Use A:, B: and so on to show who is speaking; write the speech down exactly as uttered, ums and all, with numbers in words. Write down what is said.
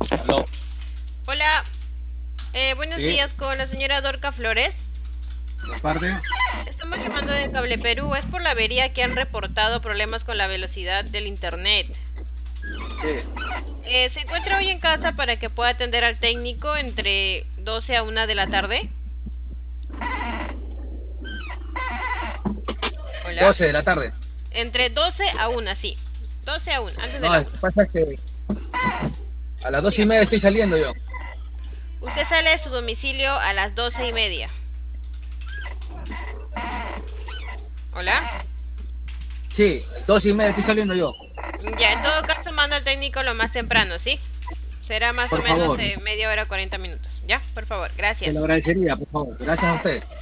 A: Aló,
B: Hola, eh, buenos
A: sí,
B: días con la señora Dorca Flores.
A: de parte,
B: Estamos llamando de Cable Perú. Es por la avería que han reportado problemas con la velocidad del internet.
A: sí.
B: Eh, ¿se encuentra hoy en casa para que pueda atender al técnico entre doce a una de la tarde? Hola.
A: doce de la tarde.
B: Entre doce a una, sí. doce a una, antes de
A: No,
B: la
A: lo que
B: una.
A: pasa es que a las doce y
B: Dígame.
A: media estoy saliendo yo.
B: Usted sale de su domicilio a las doce y media. Hola.
A: Sí, doce y media estoy saliendo yo.
B: Ya, en todo caso mando al técnico lo más temprano, ¿sí? Será más o
A: Por
B: menos
A: favor,
B: eh, media hora, cuarenta minutos. Ya, por favor,
A: te lo
B: gracias.
A: agradecería, por favor. Gracias a usted.